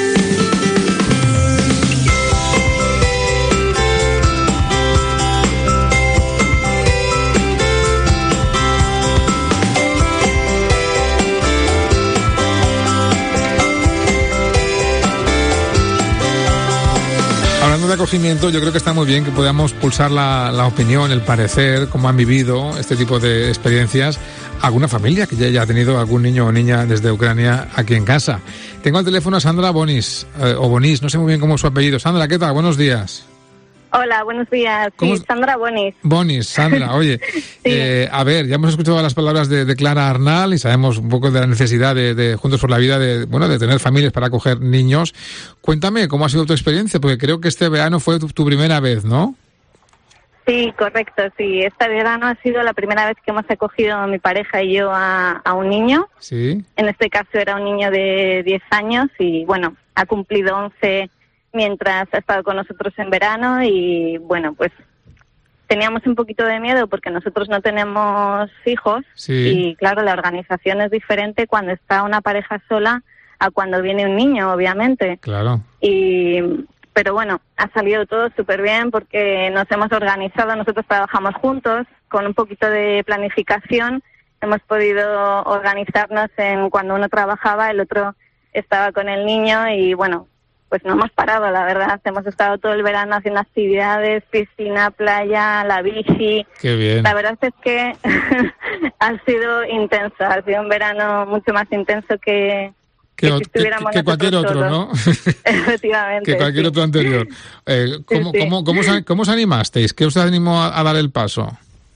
Hablando de acogimiento, yo creo que está muy bien que podamos pulsar la, la opinión, el parecer, cómo han vivido este tipo de experiencias alguna familia que ya haya tenido algún niño o niña desde Ucrania aquí en casa. Tengo al teléfono a Sandra Bonis, eh, o Bonis, no sé muy bien cómo es su apellido. Sandra, ¿qué tal? Buenos días. Hola, buenos días. Sí, Sandra Bonis. Bonis, Sandra, oye, sí. eh, a ver, ya hemos escuchado las palabras de, de Clara Arnal y sabemos un poco de la necesidad de, de Juntos por la Vida, de bueno, de tener familias para acoger niños. Cuéntame, ¿cómo ha sido tu experiencia? Porque creo que este verano fue tu, tu primera vez, ¿no? Sí, correcto, sí. Este verano ha sido la primera vez que hemos acogido mi pareja y yo a, a un niño. Sí. En este caso era un niño de diez años y, bueno, ha cumplido once mientras ha estado con nosotros en verano y, bueno, pues teníamos un poquito de miedo porque nosotros no tenemos hijos. Sí. Y, claro, la organización es diferente cuando está una pareja sola a cuando viene un niño, obviamente. Claro. Y... pero bueno, ha salido todo súper bien porque nos hemos organizado, nosotros trabajamos juntos, con un poquito de planificación hemos podido organizarnos en cuando uno trabajaba, el otro estaba con el niño y bueno, pues no hemos parado, la verdad. Hemos estado todo el verano haciendo actividades, piscina, playa, la bici. Qué bien. La verdad es que ha sido intenso, ha sido un verano mucho más intenso que, que, que si estuviéramos que, que cualquier otro, todos. ¿no? Efectivamente. Que cualquier sí. otro anterior. Eh, ¿cómo, Sí, sí. ¿cómo, cómo, os, ¿Cómo os animasteis? ¿Qué os animó a, a dar el paso?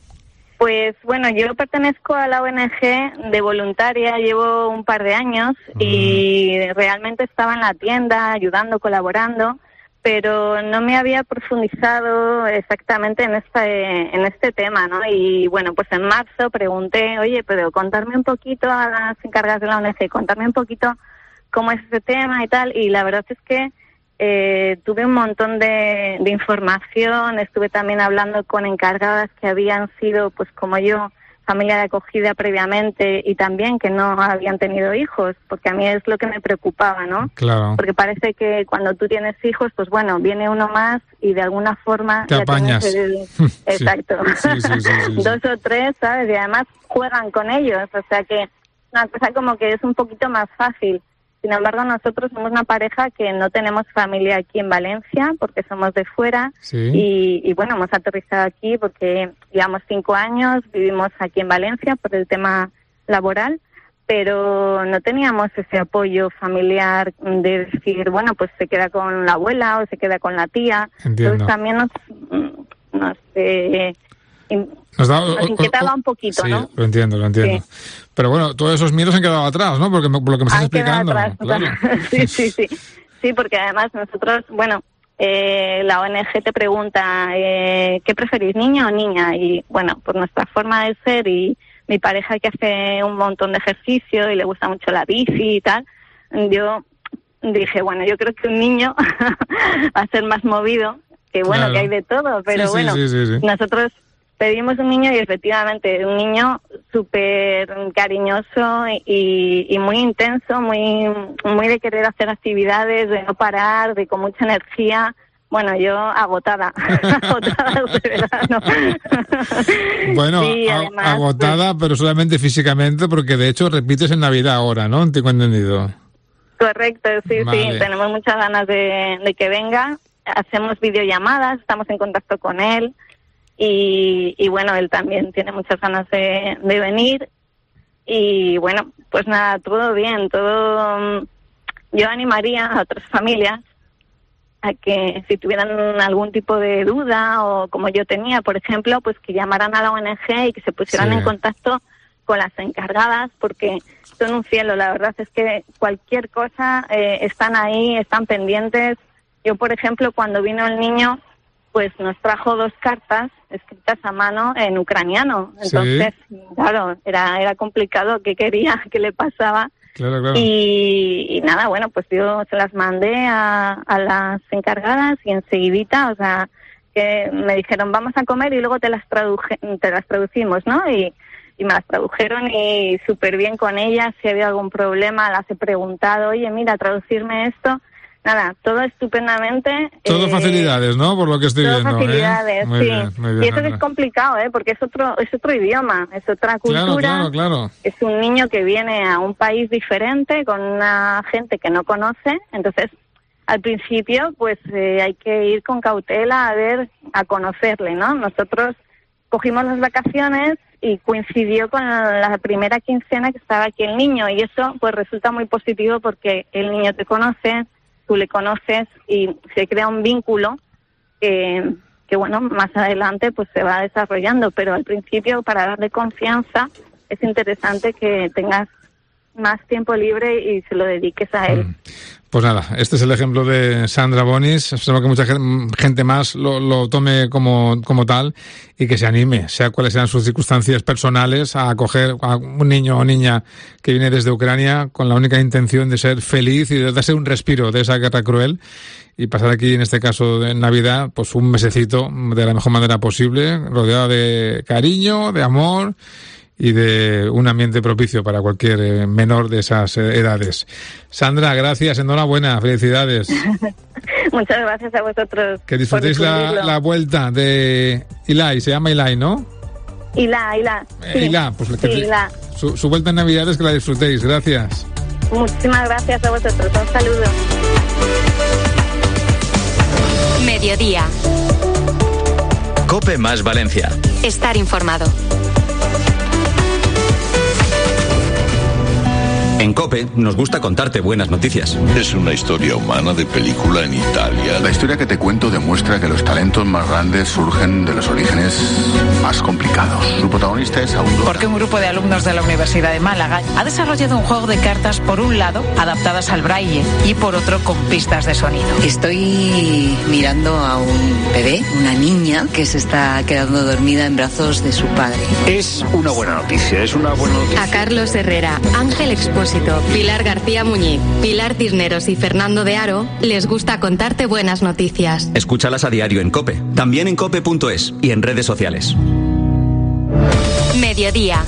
Pues bueno, yo pertenezco a la O N Ge de voluntaria, llevo un par de años y realmente estaba en la tienda ayudando, colaborando, pero no me había profundizado exactamente en este en este tema, ¿no? Y bueno, pues en marzo pregunté, oye, pero contarme un poquito a las encargadas de la O N Ge, contarme un poquito cómo es ese tema y tal, y la verdad es que Eh, tuve un montón de, de información, estuve también hablando con encargadas que habían sido, pues como yo, familia de acogida previamente y también que no habían tenido hijos, porque a mí es lo que me preocupaba, ¿no? Claro. Porque parece que cuando tú tienes hijos, pues bueno, viene uno más y de alguna forma... Te ya apañas. tienes el- Sí. Exacto. Sí, sí, sí, sí, sí. Dos o tres, ¿sabes? Y además juegan con ellos, o sea que una cosa como que es un poquito más fácil. Sin embargo, nosotros somos una pareja que no tenemos familia aquí en Valencia porque somos de fuera Sí. y, y bueno, hemos aterrizado aquí porque llevamos cinco años, vivimos aquí en Valencia por el tema laboral, pero no teníamos ese apoyo familiar de decir, bueno, pues se queda con la abuela o se queda con la tía. Entiendo. Entonces también nos, nos, eh, in- Nos, da- nos inquietaba un poquito, sí, ¿no? lo entiendo, lo entiendo. Pero bueno, todos esos miedos han quedado atrás, ¿no? Porque me- por lo que me estás Han quedado explicando. atrás. Claro. Sí, sí, sí. Sí, porque además nosotros, bueno, eh, la O N Ge te pregunta, eh, ¿qué preferís, niño o niña? Y bueno, por nuestra forma de ser y mi pareja que hace un montón de ejercicio y le gusta mucho la bici y tal, yo dije, bueno, yo creo que un niño va a ser más movido, que bueno, Claro. que hay de todo, pero Sí, sí, bueno, sí, sí, sí. nosotros pedimos un niño y efectivamente un niño súper cariñoso y, y muy intenso, muy muy de querer hacer actividades, de no parar, de con mucha energía. Bueno, yo agotada, agotada de verano. Bueno, Sí, a- además, agotada, pero solamente físicamente, porque de hecho repites en Navidad ahora, ¿no? Tengo entendido. Correcto, sí, Vale. sí, tenemos muchas ganas de, de que venga. Hacemos videollamadas, estamos en contacto con él y, y bueno, él también tiene muchas ganas de, de venir. Y bueno, pues nada, todo bien, todo. mm, Yo animaría a otras familias a que si tuvieran algún tipo de duda o como yo tenía, por ejemplo, pues que llamaran a la O N Ge y que se pusieran Sí. en contacto con las encargadas porque son un cielo. La verdad es que cualquier cosa eh, están ahí, están pendientes. Yo, por ejemplo, cuando vino el niño, pues nos trajo dos cartas escritas a mano en ucraniano. Sí. Entonces, claro, era era complicado qué quería, qué le pasaba. Claro, claro. Y, y nada, bueno, pues yo se las mandé a, a las encargadas y enseguidita, o sea, que me dijeron vamos a comer y luego te las traduje, te las traducimos, ¿no? Y, y me las tradujeron y súper bien con ellas. Si había algún problema, las he preguntado, oye, mira, traducirme esto. Nada, todo estupendamente. Todo eh, facilidades, ¿no? Por lo que estoy todo viendo. ¿eh? facilidades, Muy sí. bien, muy bien, y eso Sandra. es complicado, ¿eh? Porque es otro, es otro idioma, es otra cultura. Claro, claro, claro. Es un niño que viene a un país diferente con una gente que no conoce, entonces al principio pues eh, hay que ir con cautela a ver, a conocerle, ¿no? Nosotros cogimos las vacaciones y coincidió con la primera quincena que estaba aquí el niño y eso pues resulta muy positivo porque el niño te conoce, tú le conoces y se crea un vínculo que, que bueno, más adelante pues se va desarrollando, pero al principio para darle confianza es interesante que tengas más tiempo libre y se lo dediques a él. Pues nada, este es el ejemplo de Sandra Bonis. Espero que mucha gen- gente más lo, lo tome como, como tal y que se anime, sea cuáles sean sus circunstancias personales, a acoger a un niño o niña que viene desde Ucrania con la única intención de ser feliz y de darse un respiro de esa guerra cruel y pasar aquí, en este caso de Navidad, pues un mesecito de la mejor manera posible, rodeado de cariño, de amor y de un ambiente propicio para cualquier eh, menor de esas eh, edades. Sandra, gracias, enhorabuena, felicidades. Muchas gracias a vosotros. Que disfrutéis la, la vuelta de Ilai, se llama Ilai, ¿no? Ilá, Ilá. Sí. Eh, Ilá, pues que sí, Ilá. Su, su vuelta en Navidades, que la disfrutéis, gracias. Muchísimas gracias a vosotros, un saludo. Mediodía. COPE más Valencia. Estar informado. En COPE nos gusta contarte buenas noticias. Es una historia humana de película en Italia. La historia que te cuento demuestra que los talentos más grandes surgen de los orígenes más complicados. Su protagonista es Aurora. Porque un grupo de alumnos de la Universidad de Málaga ha desarrollado un juego de cartas, por un lado, adaptadas al braille, y por otro, con pistas de sonido. Estoy mirando a un bebé, una niña, que se está quedando dormida en brazos de su padre. Es una buena noticia, es una buena noticia. A Carlos Herrera, Ángel Expósito, Pilar García Muñiz, Pilar Cisneros y Fernando de Aro les gusta contarte buenas noticias. Escúchalas a diario en COPE, también en cope punto es y en redes sociales. Mediodía.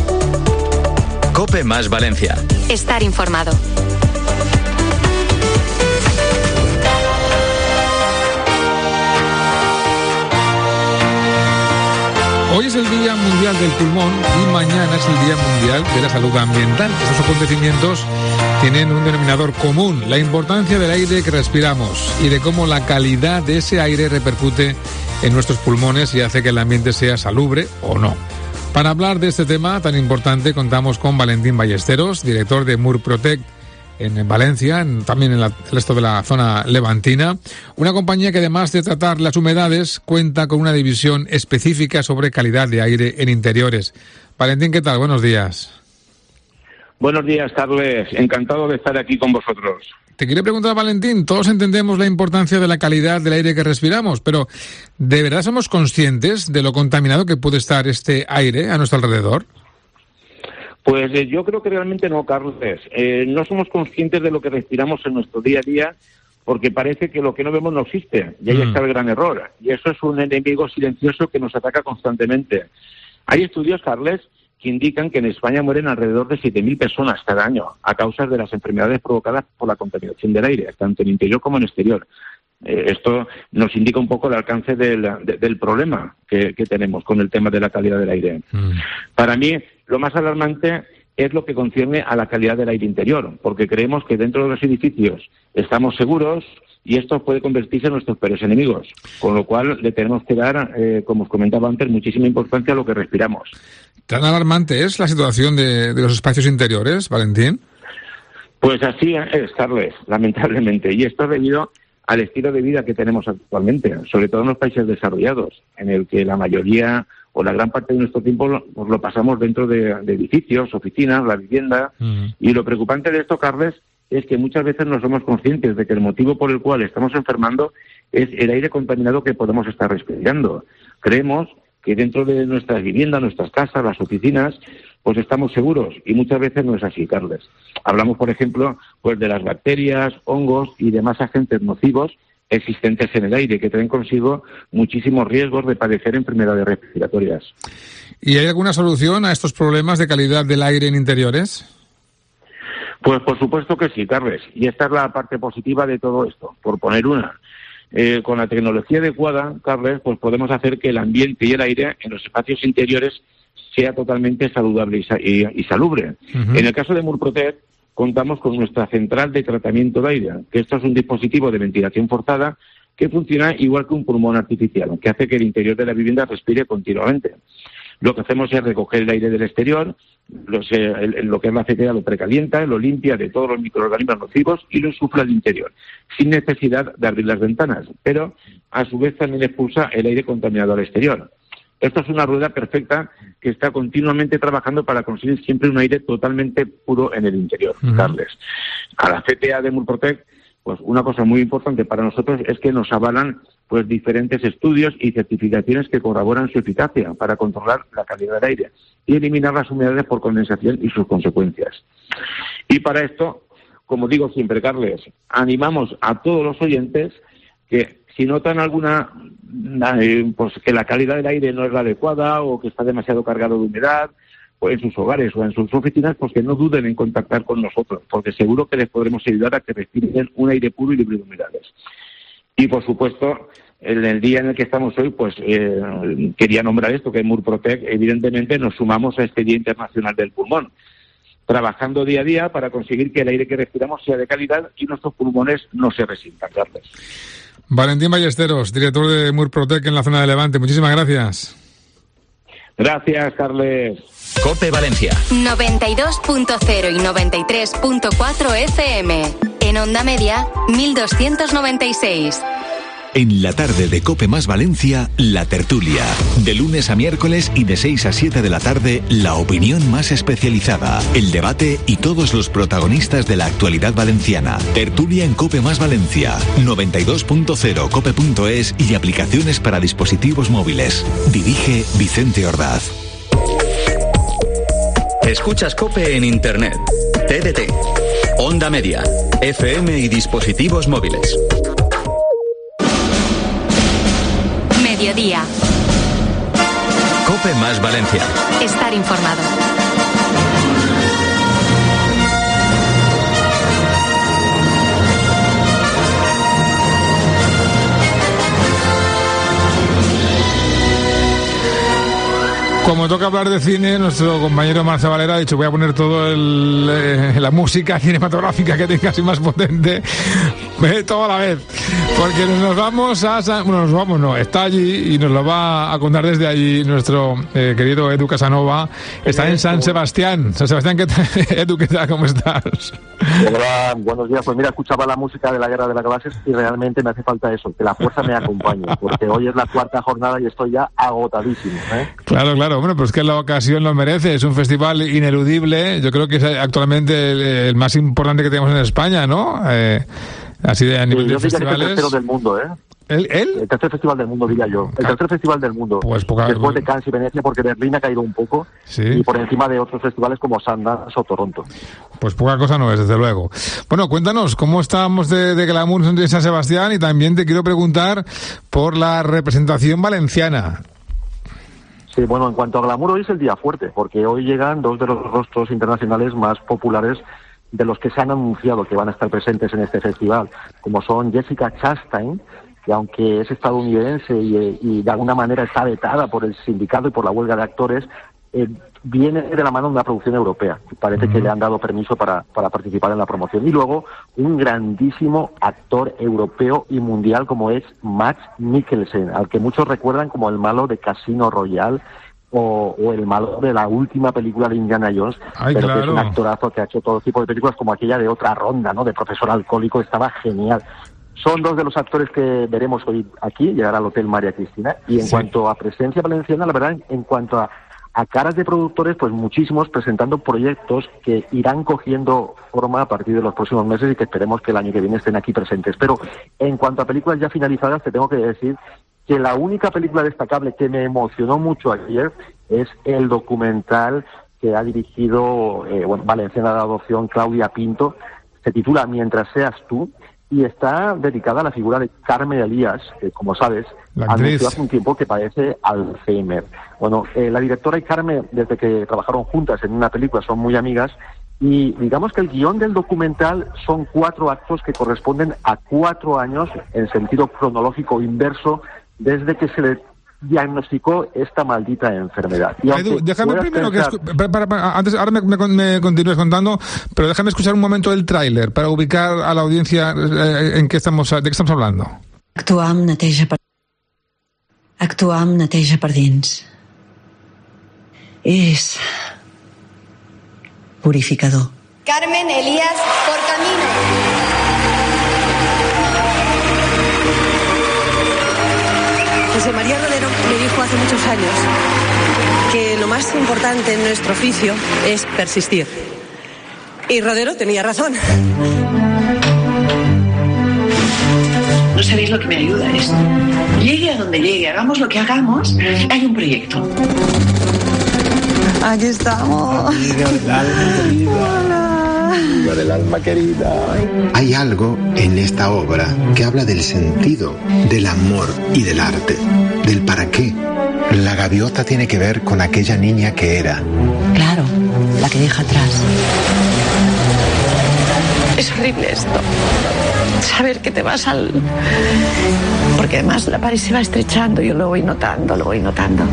COPE más Valencia. Estar informado. Hoy es el Día Mundial del Pulmón y mañana es el Día Mundial de la Salud Ambiental. Estos acontecimientos tienen un denominador común, la importancia del aire que respiramos y de cómo la calidad de ese aire repercute en nuestros pulmones y hace que el ambiente sea salubre o no. Para hablar de este tema tan importante contamos con Valentín Ballesteros, director de Murprotec en Valencia, en, también en la, el resto de la zona levantina, una compañía que además de tratar las humedades cuenta con una división específica sobre calidad de aire en interiores. Valentín, ¿qué tal? Buenos días. Buenos días, Carles. Encantado de estar aquí con vosotros. Te quería preguntar, Valentín, todos entendemos la importancia de la calidad del aire que respiramos, pero ¿de verdad somos conscientes de lo contaminado que puede estar este aire a nuestro alrededor? Pues eh, yo creo que realmente no, Carlos. Eh, no somos conscientes de lo que respiramos en nuestro día a día porque parece que lo que no vemos no existe. Y ahí mm. está el gran error. Y eso es un enemigo silencioso que nos ataca constantemente. Hay estudios, Carles, que indican que en España mueren alrededor de siete mil personas cada año a causa de las enfermedades provocadas por la contaminación del aire, tanto en interior como en exterior. Eh, esto nos indica un poco el alcance del, de, del problema que, que tenemos con el tema de la calidad del aire. Mm. Para mí, lo más alarmante es lo que concierne a la calidad del aire interior, porque creemos que dentro de los edificios estamos seguros y esto puede convertirse en nuestros peores enemigos, con lo cual le tenemos que dar, eh, como os comentaba antes, muchísima importancia a lo que respiramos. ¿Tan alarmante es la situación de, de los espacios interiores, Valentín? Pues así es, Carles, lamentablemente, y esto es debido al estilo de vida que tenemos actualmente, sobre todo en los países desarrollados, en el que la mayoría o la gran parte de nuestro tiempo lo, pues lo pasamos dentro de, de edificios, oficinas, la vivienda. Uh-huh. Y lo preocupante de esto, Carles, es que muchas veces no somos conscientes de que el motivo por el cual estamos enfermando es el aire contaminado que podemos estar respirando. Creemos que dentro de nuestras viviendas, nuestras casas, las oficinas, pues estamos seguros, y muchas veces no es así, Carles. Hablamos, por ejemplo, pues de las bacterias, hongos y demás agentes nocivos existentes en el aire, que traen consigo muchísimos riesgos de padecer enfermedades respiratorias. ¿Y hay alguna solución a estos problemas de calidad del aire en interiores? Pues por supuesto que sí, Carles, y esta es la parte positiva de todo esto, por poner una. Eh, con la tecnología adecuada, Carles, pues podemos hacer que el ambiente y el aire en los espacios interiores sea totalmente saludable y, sa- y, y salubre. Uh-huh. En el caso de Murprotec, contamos con nuestra central de tratamiento de aire, que esto es un dispositivo de ventilación forzada que funciona igual que un pulmón artificial, que hace que el interior de la vivienda respire continuamente. Lo que hacemos es recoger el aire del exterior, lo, se, el, lo que es la acetera lo precalienta, lo limpia de todos los microorganismos nocivos y lo insufla al interior, sin necesidad de abrir las ventanas, pero a su vez también expulsa el aire contaminado al exterior. Esto es una rueda perfecta que está continuamente trabajando para conseguir siempre un aire totalmente puro en el interior, uh-huh. Carles. A la C T A de Murprotec, pues una cosa muy importante para nosotros es que nos avalan pues diferentes estudios y certificaciones que corroboran su eficacia para controlar la calidad del aire y eliminar las humedades por condensación y sus consecuencias. Y para esto, como digo siempre, Carles, animamos a todos los oyentes que si notan alguna, pues que la calidad del aire no es la adecuada o que está demasiado cargado de humedad, pues, en sus hogares o en sus oficinas, pues que no duden en contactar con nosotros, porque seguro que les podremos ayudar a que respiren un aire puro y libre de humedades. Y, por supuesto, en el día en el que estamos hoy, pues eh, quería nombrar esto, que Murprotec, evidentemente, nos sumamos a este Día Internacional del Pulmón, trabajando día a día para conseguir que el aire que respiramos sea de calidad y nuestros pulmones no se resientan. Carles. Valentín Ballesteros, director de Murprotec en la zona de Levante. Muchísimas gracias. Gracias, Carles. COPE Valencia. noventa y dos punto cero y noventa y tres punto cuatro F M. En onda media, mil doscientos noventa y seis. En la tarde de COPE más Valencia, La Tertulia. De lunes a miércoles y de seis a siete de la tarde, la opinión más especializada, el debate y todos los protagonistas de la actualidad valenciana. Tertulia en COPE más Valencia. noventa y dos punto cero cope punto es y aplicaciones para dispositivos móviles. Dirige Vicente Ordaz. Escuchas COPE en Internet, T D T, Onda Media, F M y dispositivos móviles. Mediodía. COPE más Valencia. Estar informado. Como toca hablar de cine, nuestro compañero Marce Valera ha dicho: voy a poner todo el, eh, la música cinematográfica que tenga así más potente, eh, todo a la vez, porque nos vamos a San, bueno, nos vamos, no, está allí y nos lo va a contar desde allí nuestro eh, querido Edu Casanova. Está en San Sebastián. San Sebastián, ¿qué tal? Edu, ¿qué tal? ¿Cómo estás? Hola, buenos días. Pues mira, escuchaba la música de la Guerra de las Galaxias y realmente me hace falta eso, que la fuerza me acompañe, porque hoy es la cuarta jornada y estoy ya agotadísimo, ¿eh? Claro, claro. Bueno, pues que la ocasión lo merece. Es un festival ineludible. Yo creo que es actualmente el, el más importante que tenemos en España, ¿no? Eh, así de a nivel sí, de festivales. Que es el tercero del mundo, ¿eh? ¿El, ¿El? El tercer festival del mundo, diría yo. El tercer festival del mundo. Pues poca... Después de Cannes y Venecia, porque Berlín ha caído un poco. Sí. Y por encima de otros festivales como Sundance o Toronto. Pues poca cosa no es, desde luego. Bueno, cuéntanos, ¿cómo estamos de, de glamour en San Sebastián? Y también te quiero preguntar por la representación valenciana. Sí, bueno, en cuanto a glamour, hoy es el día fuerte, porque hoy llegan dos de los rostros internacionales más populares de los que se han anunciado que van a estar presentes en este festival, como son Jessica Chastain, que aunque es estadounidense y, y de alguna manera está vetada por el sindicato y por la huelga de actores, eh, viene de la mano de una producción europea. Parece que le han dado permiso para, para participar en la promoción. Y luego un grandísimo actor europeo y mundial como es Mads Mikkelsen, al que muchos recuerdan como el malo de Casino Royale o, o el malo de la última película de Indiana Jones. Ay, pero claro. Que es un actorazo que ha hecho todo tipo de películas, como aquella de Otra Ronda, ¿no? De profesor alcohólico, estaba genial. Son dos de los actores que veremos hoy aquí, llegar al Hotel María Cristina. Y en sí. cuanto a presencia valenciana, la verdad, en cuanto a A caras de productores, pues muchísimos presentando proyectos que irán cogiendo forma a partir de los próximos meses y que esperemos que el año que viene estén aquí presentes. Pero en cuanto a películas ya finalizadas, te tengo que decir que la única película destacable que me emocionó mucho ayer es el documental que ha dirigido eh, bueno, valenciana de adopción Claudia Pinto. Se titula Mientras seas tú y está dedicada a la figura de Carme Elías, que, como sabes, anunció hace un tiempo que padece Alzheimer. Bueno, eh, la directora y Carme, desde que trabajaron juntas en una película, son muy amigas, y digamos que el guión del documental son cuatro actos que corresponden a cuatro años en sentido cronológico inverso desde que se le diagnosticó esta maldita enfermedad. Y Edu, déjame primero pensar... que escu... para, para, para, antes ahora me, me, me continúes contando, pero déjame escuchar un momento el tráiler para ubicar a la audiencia eh, en qué estamos, de qué estamos hablando. Actuar amb neteja per... Actuar amb neteja per dins. És purificador. Carmen Elías por camino. José María Rodero me dijo hace muchos años que lo más importante en nuestro oficio es persistir. Y Rodero tenía razón. No sabéis lo que me ayuda esto. Llegue a donde llegue, hagamos lo que hagamos, hay un proyecto. Aquí estamos. Amiga del alma querida. Amiga del alma querida. Hay algo en esta obra que habla del sentido, del amor y del arte, del para qué. La gaviota tiene que ver con aquella niña que era. Claro, la que deja atrás. Es horrible esto. Saber que te vas al... Porque además la pared se va estrechando, yo lo voy notando, lo voy notando.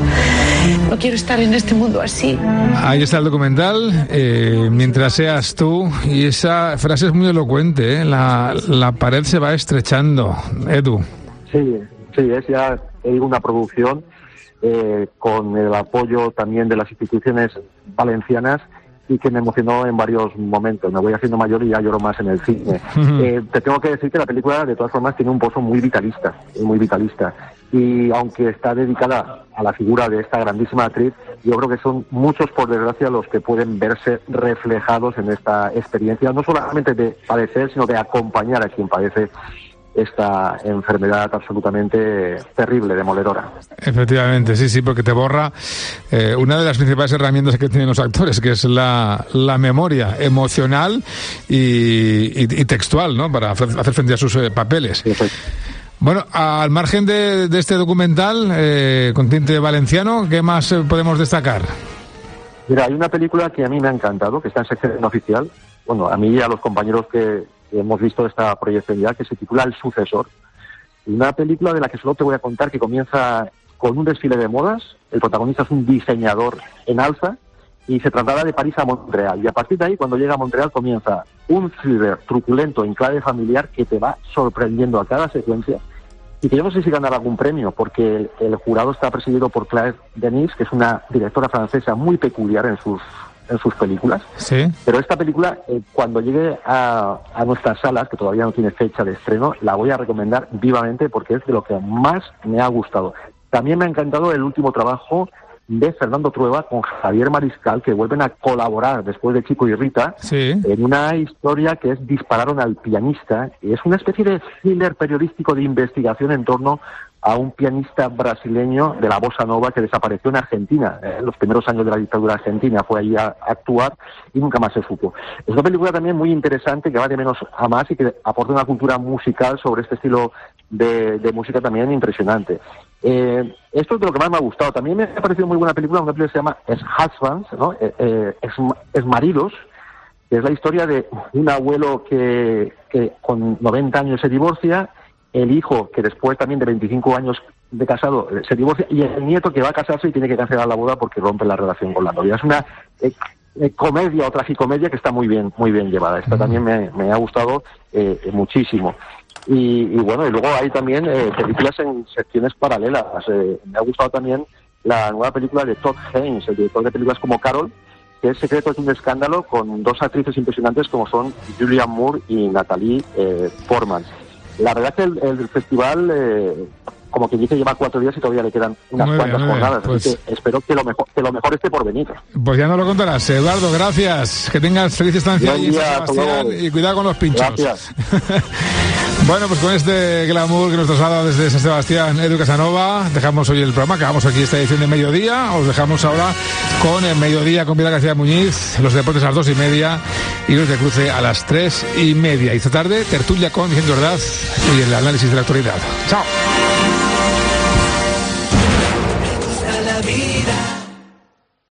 No quiero estar en este mundo así. Ahí está el documental, eh, Mientras seas tú, y esa frase es muy elocuente, ¿eh? la, la pared se va estrechando. Edu. Sí, sí, es ya una producción eh, con el apoyo también de las instituciones valencianas, y que me emocionó en varios momentos. Me voy haciendo mayor y ya lloro más en el cine. Uh-huh. Eh, te tengo que decir que la película, de todas formas, tiene un pozo muy vitalista, muy vitalista. Y aunque está dedicada a la figura de esta grandísima actriz, yo creo que son muchos, por desgracia, los que pueden verse reflejados en esta experiencia, no solamente de padecer, sino de acompañar a quien padece esta enfermedad absolutamente terrible, demoledora. Efectivamente, sí, sí, porque te borra eh, una de las principales herramientas que tienen los actores, que es la, la memoria emocional y, y, y textual, ¿no?, para hacer frente a sus eh, papeles. Sí, sí. Bueno, al margen de, de este documental eh, con tinte valenciano, ¿qué más eh, podemos destacar? Mira, hay una película que a mí me ha encantado, que está en sección oficial. Bueno, a mí y a los compañeros que hemos visto esta proyección ya, que se titula El Sucesor. Una película de la que solo te voy a contar que comienza con un desfile de modas. El protagonista es un diseñador en alza y se traslada de París a Montreal. Y a partir de ahí, cuando llega a Montreal, comienza un thriller truculento en clave familiar que te va sorprendiendo a cada secuencia. Y que yo no sé si ganará algún premio, porque el, el jurado está presidido por Claire Denis, que es una directora francesa muy peculiar en sus en sus películas. Sí. Pero esta película, eh, cuando llegue a, a nuestras salas, que todavía no tiene fecha de estreno, la voy a recomendar vivamente porque es de lo que más me ha gustado. También me ha encantado el último trabajo de Fernando Trueba con Javier Mariscal, que vuelven a colaborar después de Chico y Rita, sí, en una historia que es Dispararon al pianista, y es una especie de thriller periodístico de investigación en torno a un pianista brasileño de la bossa nova que desapareció en Argentina. En eh, los primeros años de la dictadura argentina fue allí a actuar y nunca más se supo. Es una película también muy interesante que va de menos a más y que aporta una cultura musical sobre este estilo de, de música también impresionante. Eh, esto es de lo que más me ha gustado. También me ha parecido muy buena película, una película que se llama Es-Husbands, ¿no? eh, eh, es, es Maridos, que es la historia de un abuelo que, que con noventa años se divorcia, el hijo que después también de veinticinco años de casado se divorcia, y el nieto que va a casarse y tiene que cancelar la boda porque rompe la relación con la novia. Es una eh, eh, comedia o tragicomedia que está muy bien muy bien llevada. Esta también me, me ha gustado eh, muchísimo. Y, y bueno, y luego hay también eh, películas en secciones paralelas. Eh, me ha gustado también la nueva película de Todd Haynes, el director de películas como Carol, que es Secreto es un escándalo, con dos actrices impresionantes como son Julianne Moore y Natalie eh, Portman. La verdad es que el, el festival, eh, como que dice, lleva cuatro días y todavía le quedan unas muy cuantas bien, jornadas. Pues, así que espero que lo mejor que lo mejor esté por venir. Pues ya no lo contarás. Eduardo, gracias. Que tengas feliz estancia Buen ahí en día, San Sebastián y cuidado con los pinchos. Gracias. Bueno, pues con este glamour que nos traslada desde San Sebastián Edu Casanova, dejamos hoy el programa, acabamos aquí esta edición de Mediodía. Os dejamos ahora con el Mediodía con Pilar García Muñiz, los deportes a las dos y media y los de cruce a las tres y media. Y esta tarde, tertulia con Vicente Ordaz y el análisis de la actualidad. ¡Chao! Me gusta la vida.